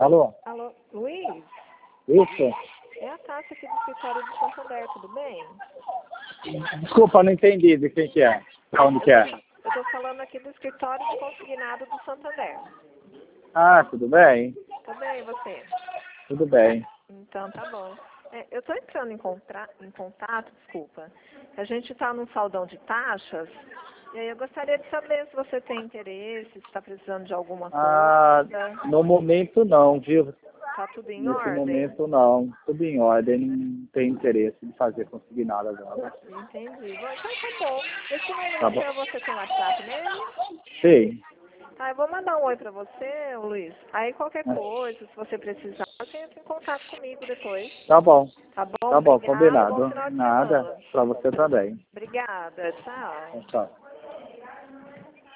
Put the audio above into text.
Alô? Alô, Luiz? Isso? É a Tássia aqui do escritório do Santander, tudo bem? Desculpa, não entendi de quem que é. Pra onde que é? Eu tô falando aqui do escritório de consignado do Santander. Ah, tudo bem? Tudo bem, e você? Tudo bem. Então tá bom. Eu tô entrando em contato, desculpa. A gente tá num saldão de taxas, e aí eu gostaria de saber se você tem interesse, se está precisando de alguma Ah, coisa. no momento não, viu? Tá tudo em Nesse ordem? momento não. Tudo em ordem, não tem interesse de fazer conseguir nada agora. Entendi. Bom, então tá bom. Esse Tá número bom? seu, você tem WhatsApp nele? Sim. Tá, eu vou mandar um oi pra você, Luiz. Aí qualquer coisa, se você precisar, você entra em contato comigo depois. Tá bom. Tá bom? Tá bom, Obrigada. Bom combinado. final de Nada. semana. Pra você também. Obrigada. Tchau. Tchau.